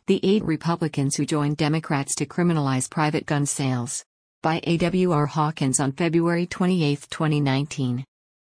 The 8 Republicans who joined Democrats to criminalize private gun sales. By A.W.R. Hawkins on February 28, 2019.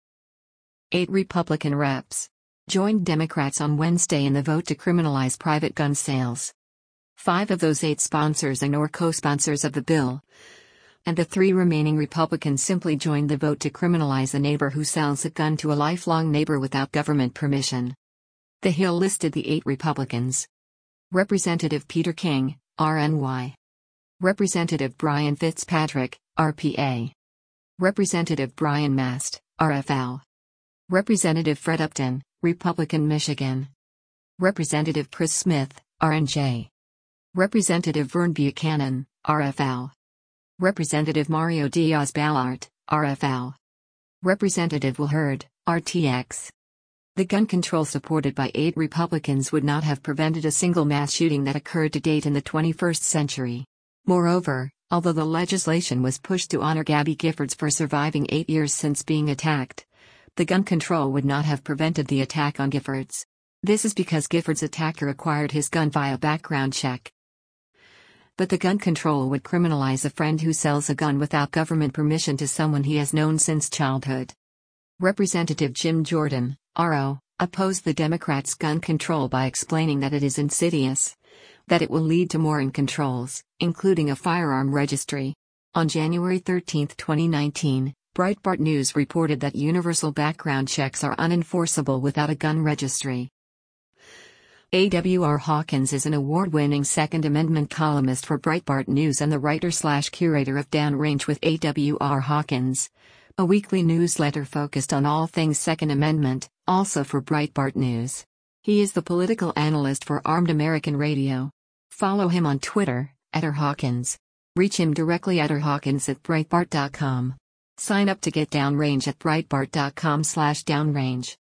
8 Republican reps joined Democrats on Wednesday in the vote to criminalize private gun sales. 5 of those 8 sponsors and or co-sponsors of the bill, and the 3 remaining Republicans simply joined the vote to criminalize a neighbor who sells a gun to a lifelong neighbor without government permission. The Hill listed the 8 Republicans. Representative Peter King, RNY. Representative Brian Fitzpatrick, RPA. Representative Brian Mast, RFL. Representative Fred Upton, Republican Michigan. Representative Chris Smith, RNJ. Representative Vern Buchanan, RFL. Representative Mario Diaz-Balart, RFL. Representative Will Hurd, RTX. The gun control supported by 8 Republicans would not have prevented a single mass shooting that occurred to date in the 21st century. Moreover, although the legislation was pushed to honor Gabby Giffords for surviving 8 years since being attacked, the gun control would not have prevented the attack on Giffords. This is because Giffords' attacker acquired his gun via background check. But the gun control would criminalize a friend who sells a gun without government permission to someone he has known since childhood. Representative Jim Jordan, RO, opposed the Democrats' gun control by explaining that it is insidious, that it will lead to more gun controls, including a firearm registry. On January 13, 2019, Breitbart News reported that universal background checks are unenforceable without a gun registry. A.W.R. Hawkins is an award-winning Second Amendment columnist for Breitbart News and the writer/curator of Downrange with A.W.R. Hawkins, a weekly newsletter focused on all things Second Amendment, also for Breitbart News. He is the political analyst for Armed American Radio. Follow him on Twitter, @RHawkins. Reach him directly at rhawkins@breitbart.com. Sign up to get Downrange at breitbart.com/downrange.